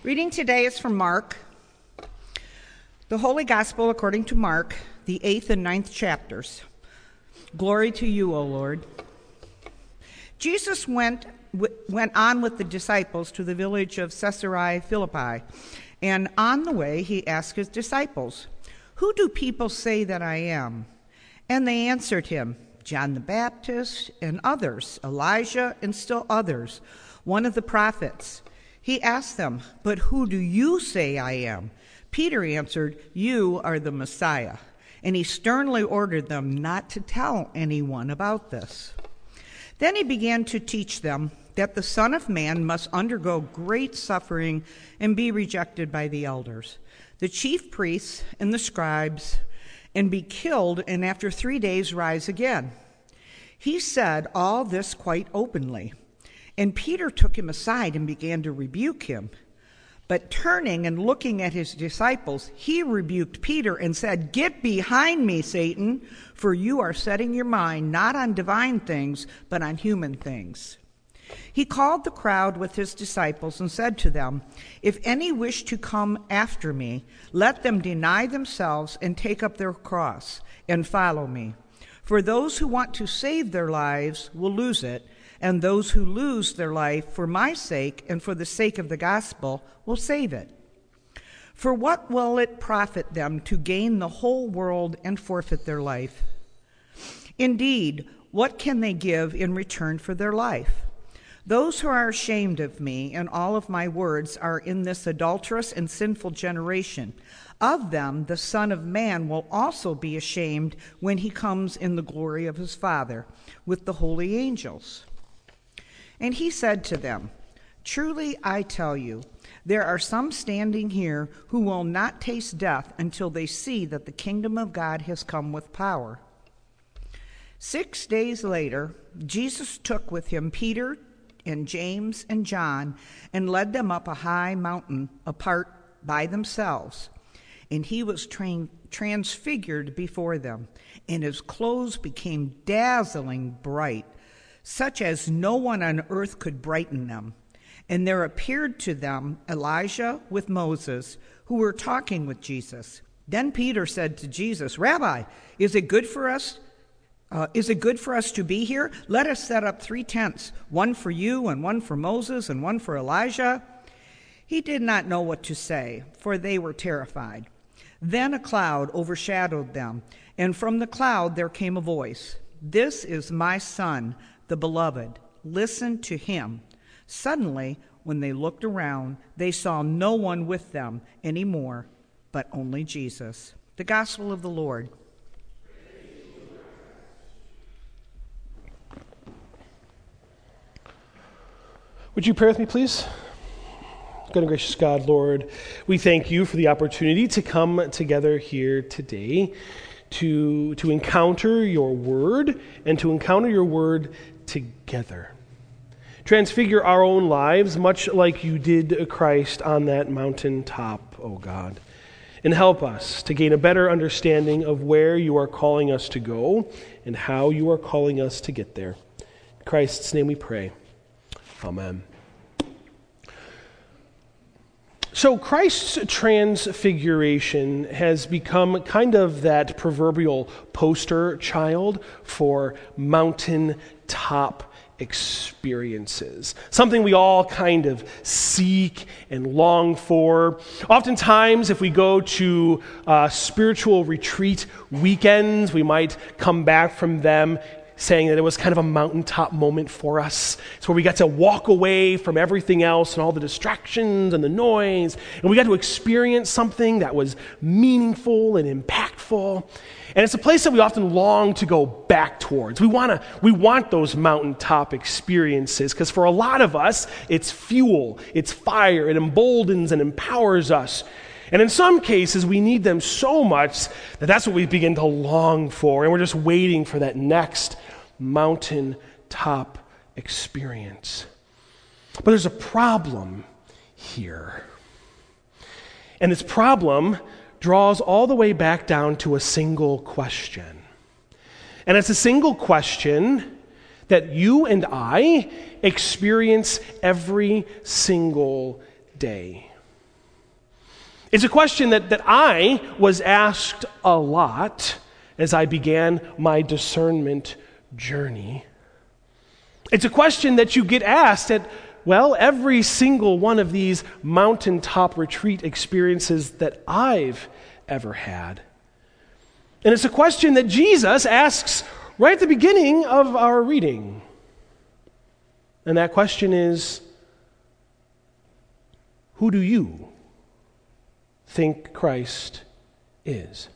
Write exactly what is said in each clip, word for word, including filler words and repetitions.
Reading today is from Mark, the Holy Gospel according to Mark, the eighth and ninth chapters. Glory to you, O Lord. Jesus went went on with the disciples to the village of Caesarea Philippi, and on the way he asked his disciples, "Who do people say that I am?" And they answered him, "John the Baptist, and others, Elijah, and still others, one of the prophets." He asked them, "But who do you say I am?" Peter answered, "You are the Messiah." And he sternly ordered them not to tell anyone about this. Then he began to teach them that the Son of Man must undergo great suffering and be rejected by the elders, the chief priests, and the scribes, and be killed, and after three days rise again. He said all this quite openly. And Peter took him aside and began to rebuke him. But turning and looking at his disciples, he rebuked Peter and said, "Get behind me, Satan, for you are setting your mind not on divine things, but on human things." He called the crowd with his disciples and said to them, "If any wish to come after me, let them deny themselves and take up their cross and follow me. For those who want to save their lives will lose it, and those who lose their life for my sake and for the sake of the gospel will save it. For what will it profit them to gain the whole world and forfeit their life? Indeed, what can they give in return for their life? Those who are ashamed of me and all of my words are in this adulterous and sinful generation. Of them the Son of Man will also be ashamed when he comes in the glory of his Father with the holy angels." And he said to them, "Truly I tell you, there are some standing here who will not taste death until they see that the kingdom of God has come with power." Six days later, Jesus took with him Peter and James and John and led them up a high mountain apart by themselves. And he was tra- transfigured before them, and his clothes became dazzling bright, such as no one on earth could brighten them. And there appeared to them Elijah with Moses, who were talking with Jesus. Then Peter said to Jesus, "Rabbi, is it good for us? Uh, is it good for us to be here? Let us set up three tents, one for you and one for Moses and one for Elijah." He did not know what to say, for they were terrified. Then a cloud overshadowed them, and from the cloud there came a voice, "This is my son, the beloved. Listen to him." Suddenly, when they looked around, they saw no one with them anymore, but only Jesus. The Gospel of the Lord. Would you pray with me, please? Good and gracious God, Lord, we thank you for the opportunity to come together here today to, to encounter your word and to encounter your word together. Transfigure our own lives much like you did Christ on that mountaintop, O God. And help us to gain a better understanding of where you are calling us to go and how you are calling us to get there. In Christ's name we pray. Amen. So Christ's transfiguration has become kind of that proverbial poster child for mountaintop experiences, something we all kind of seek and long for. Oftentimes, if we go to uh, spiritual retreat weekends, we might come back from them saying that it was kind of a mountaintop moment for us. It's where we got to walk away from everything else and all the distractions and the noise, and we got to experience something that was meaningful and impactful. And it's a place that we often long to go back towards. We want to, we want those mountaintop experiences because for a lot of us, it's fuel, it's fire, it emboldens and empowers us. And in some cases, we need them so much that that's what we begin to long for, and we're just waiting for that next mountaintop experience. But there's a problem here. And this problem draws all the way back down to a single question. And it's a single question that you and I experience every single day. It's a question that, that I was asked a lot as I began my discernment journey. It's a question that you get asked at, well, every single one of these mountaintop retreat experiences that I've ever had. And it's a question that Jesus asks right at the beginning of our reading. And that question is, who do you think Christ is?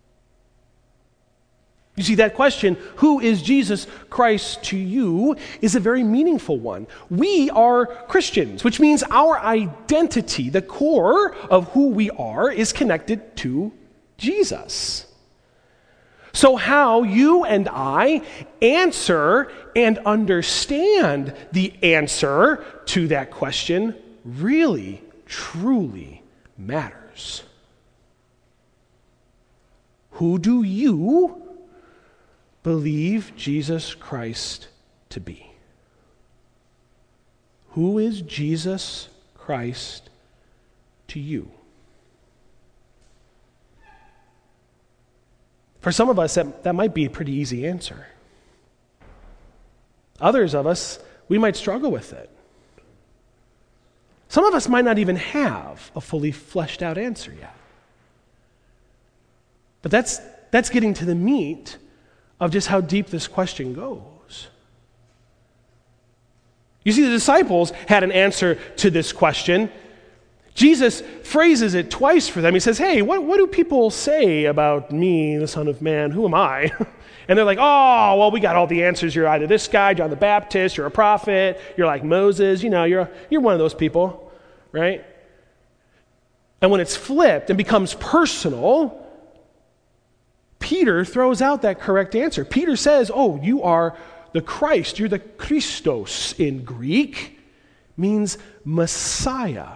You see, that question, who is Jesus Christ to you, is a very meaningful one. We are Christians, which means our identity, the core of who we are, is connected to Jesus. So how you and I answer and understand the answer to that question really, truly matters. Who do you believe Jesus Christ to be? Who is Jesus Christ to you? For some of us, that, that might be a pretty easy answer. Others of us, we might struggle with it. Some of us might not even have a fully fleshed out answer yet. But that's, that's getting to the meat of just how deep this question goes. You see, the disciples had an answer to this question. Jesus phrases it twice for them. He says, hey, what, what do people say about me, the Son of Man? Who am I? And they're like, oh, well, we got all the answers. You're either this guy, John the Baptist, you're a prophet, you're like Moses, you know, you're, you're one of those people, right? And when it's flipped and becomes personal, Peter throws out that correct answer. Peter says, oh, you are the Christ. You're the Christos in Greek, means Messiah.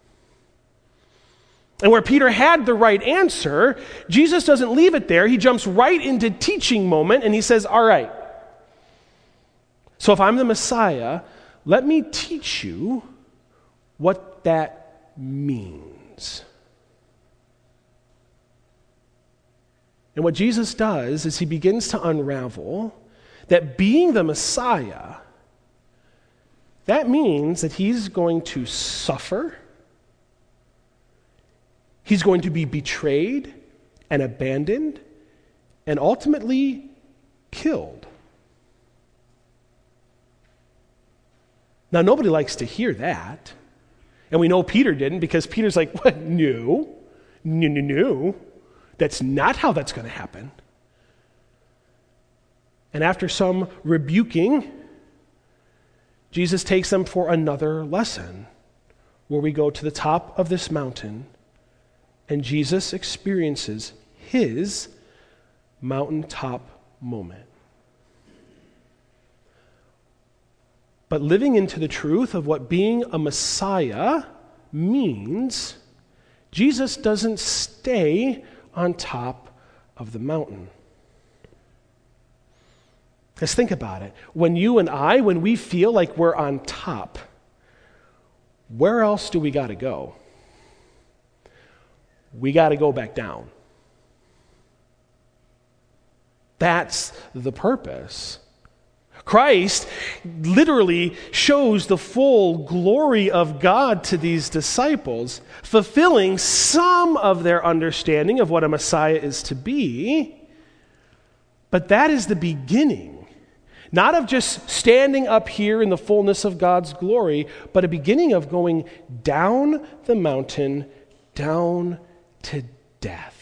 And where Peter had the right answer, Jesus doesn't leave it there. He jumps right into teaching moment and he says, all right, so if I'm the Messiah, let me teach you what that means. And what Jesus does is he begins to unravel that being the Messiah, that means that he's going to suffer, he's going to be betrayed and abandoned and ultimately killed. Now, nobody likes to hear that. And we know Peter didn't, because Peter's like, what? No, no, no, no. That's not how that's going to happen. And after some rebuking, Jesus takes them for another lesson, where we go to the top of this mountain, and Jesus experiences his mountaintop moment. But living into the truth of what being a Messiah means, Jesus doesn't stay on top of the mountain. Let's think about it. When you and I, when we feel like we're on top, where else do we got to go? We got to go back down. That's the purpose. Christ literally shows the full glory of God to these disciples, fulfilling some of their understanding of what a Messiah is to be. But that is the beginning, not of just standing up here in the fullness of God's glory, but a beginning of going down the mountain, down to death.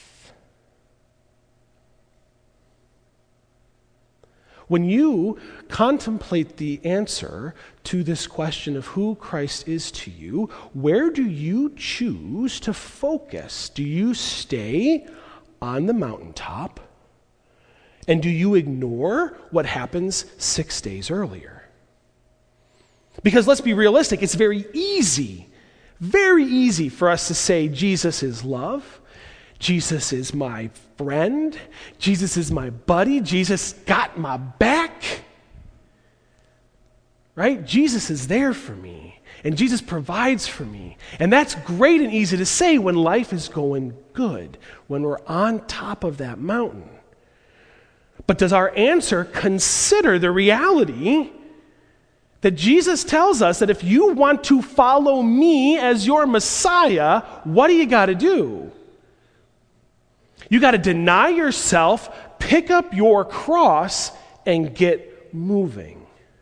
When you contemplate the answer to this question of who Christ is to you, where do you choose to focus? Do you stay on the mountaintop? And do you ignore what happens six days earlier? Because let's be realistic, it's very easy, very easy for us to say Jesus is love, Jesus is my friend, Jesus is my buddy, Jesus got my back, right? Jesus is there for me. And Jesus provides for me. And that's great and easy to say when life is going good, when we're on top of that mountain. But does our answer consider the reality that Jesus tells us that if you want to follow me as your Messiah, what do you got to do? You got to deny yourself, pick up your cross, and get moving.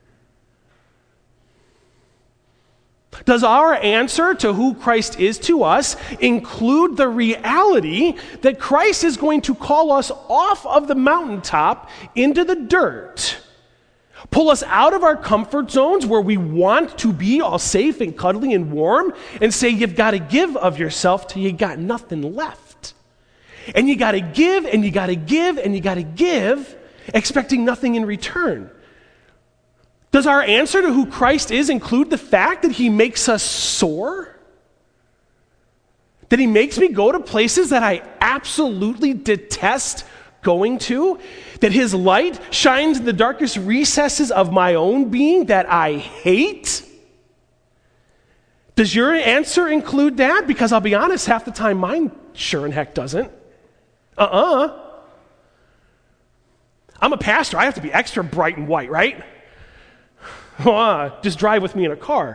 Does our answer to who Christ is to us include the reality that Christ is going to call us off of the mountaintop into the dirt, pull us out of our comfort zones where we want to be all safe and cuddly and warm, and say you've got to give of yourself till you got nothing left? And you got to give and you got to give and you got to give, expecting nothing in return. Does our answer to who Christ is include the fact that he makes us soar? That he makes me go to places that I absolutely detest going to? That his light shines in the darkest recesses of my own being that I hate? Does your answer include that? Because I'll be honest, half the time mine sure and heck doesn't. Uh-uh. I'm a pastor. I have to be extra bright and white, right? Uh, just drive with me in a car.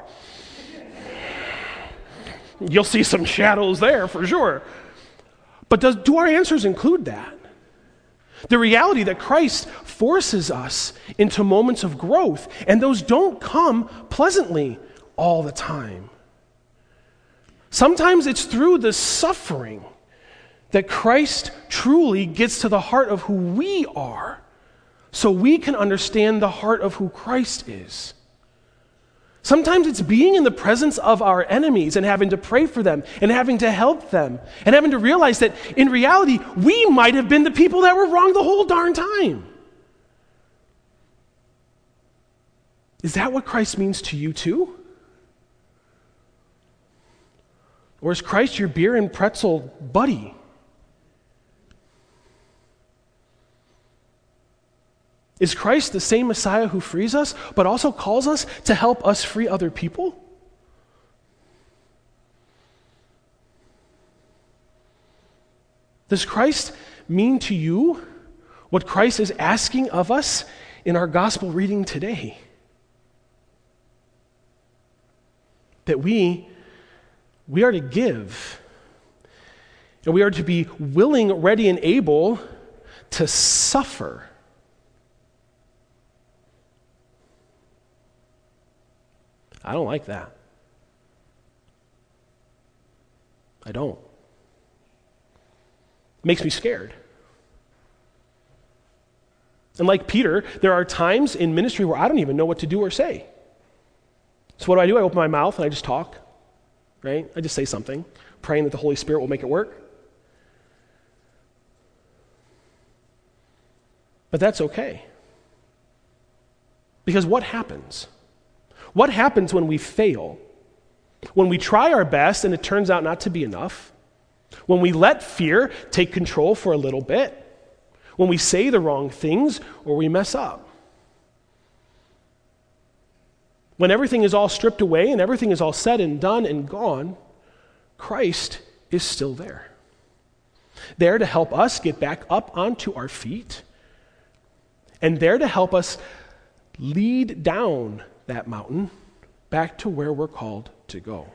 You'll see some shadows there for sure. But does, do our answers include that? The reality that Christ forces us into moments of growth, and those don't come pleasantly all the time. Sometimes it's through the suffering that Christ truly gets to the heart of who we are, so we can understand the heart of who Christ is. Sometimes it's being in the presence of our enemies and having to pray for them and having to help them and having to realize that in reality, we might have been the people that were wrong the whole darn time. Is that what Christ means to you too? Or is Christ your beer and pretzel buddy? Is Christ the same Messiah who frees us, but also calls us to help us free other people? Does Christ mean to you what Christ is asking of us in our gospel reading today? That we, we are to give, and we are to be willing, ready, and able to suffer. I don't like that. I don't. It makes me scared. And like Peter, there are times in ministry where I don't even know what to do or say. So what do I do? I open my mouth and I just talk, right? I just say something, praying that the Holy Spirit will make it work. But that's okay. Because what happens? What happens when we fail? When we try our best and it turns out not to be enough? When we let fear take control for a little bit? When we say the wrong things or we mess up? When everything is all stripped away and everything is all said and done and gone, Christ is still there. There to help us get back up onto our feet, and there to help us lead down that mountain back to where we're called to go.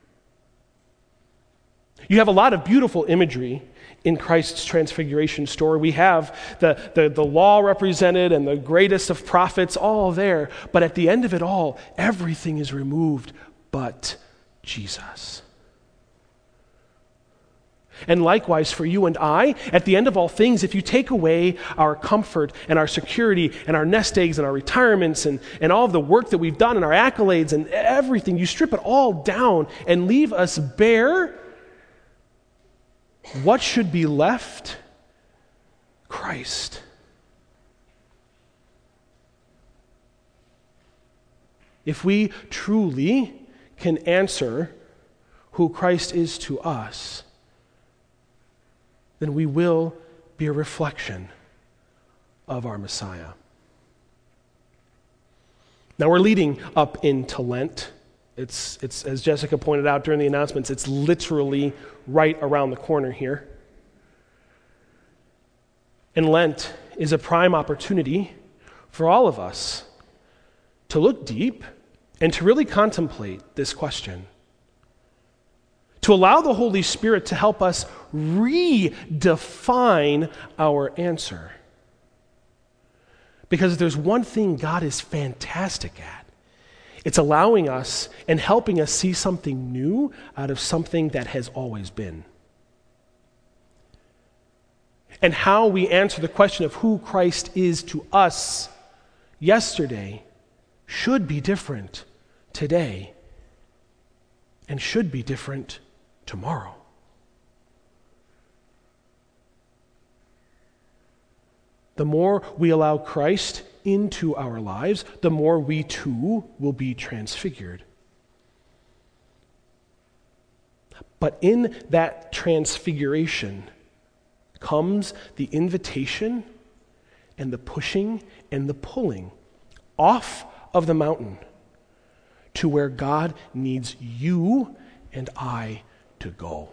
You have a lot of beautiful imagery in Christ's transfiguration story. We have the, the, the law represented and the greatest of prophets all there, but at the end of it all, everything is removed but Jesus. And likewise for you and I, at the end of all things, if you take away our comfort and our security and our nest eggs and our retirements and, and all of the work that we've done and our accolades and everything, you strip it all down and leave us bare, what should be left? Christ. If we truly can answer who Christ is to us, then we will be a reflection of our Messiah. Now we're leading up into Lent, It's, it's, as Jessica pointed out during the announcements, it's literally right around the corner here. And Lent is a prime opportunity for all of us to look deep and to really contemplate this question. To allow the Holy Spirit to help us redefine our answer. Because if there's one thing God is fantastic at, it's allowing us and helping us see something new out of something that has always been. And how we answer the question of who Christ is to us yesterday should be different today and should be different tomorrow. The more we allow Christ into our lives, the more we too will be transfigured. But in that transfiguration comes the invitation and the pushing and the pulling off of the mountain to where God needs you and I to go.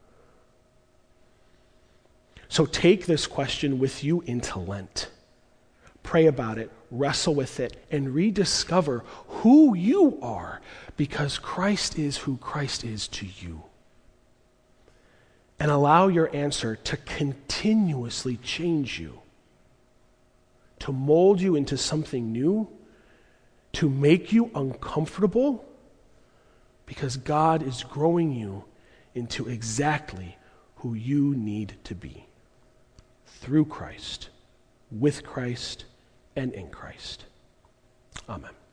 So take this question with you into Lent. Pray about it, wrestle with it, and rediscover who you are, because Christ is who Christ is to you. And allow your answer to continuously change you, to mold you into something new, to make you uncomfortable, because God is growing you into exactly who you need to be. Through Christ, with Christ, and in Christ. Amen.